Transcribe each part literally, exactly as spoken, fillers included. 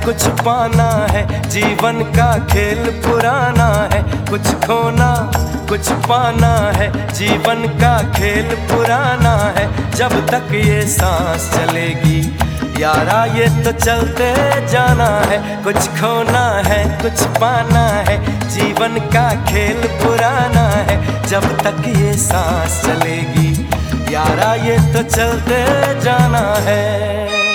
कुछ पाना है, जीवन का खेल पुराना है। कुछ खोना कुछ पाना है, जीवन का खेल पुराना है। जब तक ये सांस चलेगी यारा ये तो चलते जाना है। कुछ खोना है कुछ पाना है, जीवन का खेल पुराना है। जब तक ये सांस चलेगी यारा ये तो चलते जाना है।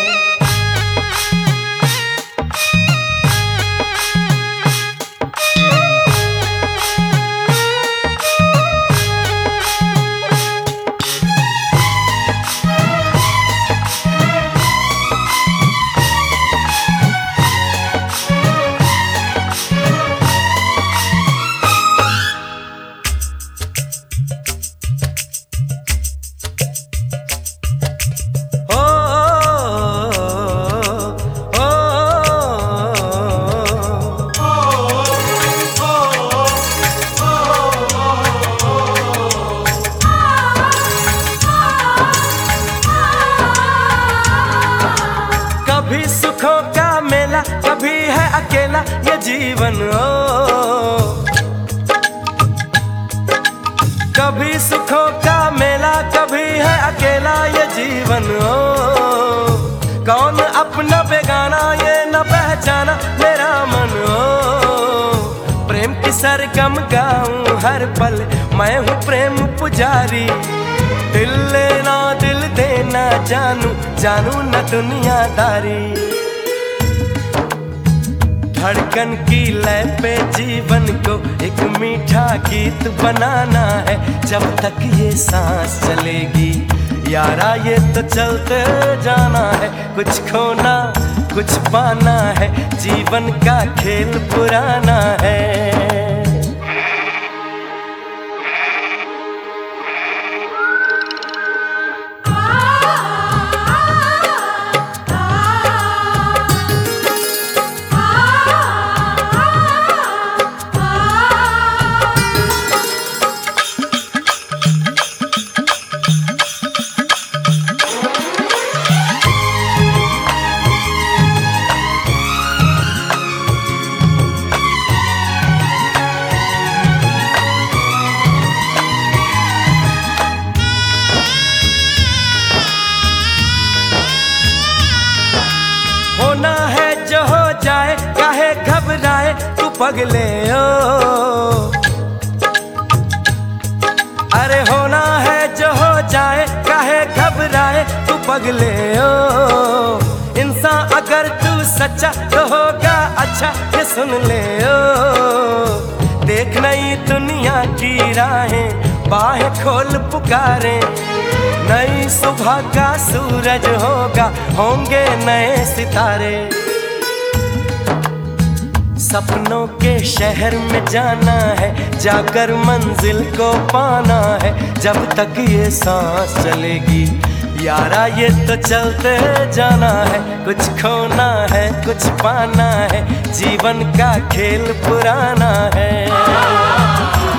कभी सुखों का मेला कभी है अकेला ये जीवन ओ। कभी सुखों का मेला कभी है अकेला ये जीवन ओ। कौन अपना बेगाना ये न पहचाना मेरा मन ओ। प्रेम की सरगम गाऊं हर पल मैं हूँ प्रेम पुजारी। दिल लेना दिल देना जानू जानू न दुनियादारी। धड़कन की लय पे जीवन को एक मीठा गीत बनाना है। जब तक ये सांस चलेगी यारा ये तो चलते जाना है। कुछ खोना कुछ पाना है, जीवन का खेल पुराना है। होना है जो हो जाए काहे घबराए तू पगले ओ। अरे होना है जो हो जाए काहे घबराए तू पगले ओ। इंसान अगर तू सच्चा तो होगा अच्छा ये सुन ले ओ। देख नई दुनिया की राहें बाहें खोल पुकारे। नई सुबह का सूरज होगा होंगे नए सितारे। सपनों के शहर में जाना है, जाकर मंजिल को पाना है। जब तक ये सांस चलेगी यारा ये तो चलते जाना है। कुछ खोना है कुछ पाना है, जीवन का खेल पुराना है।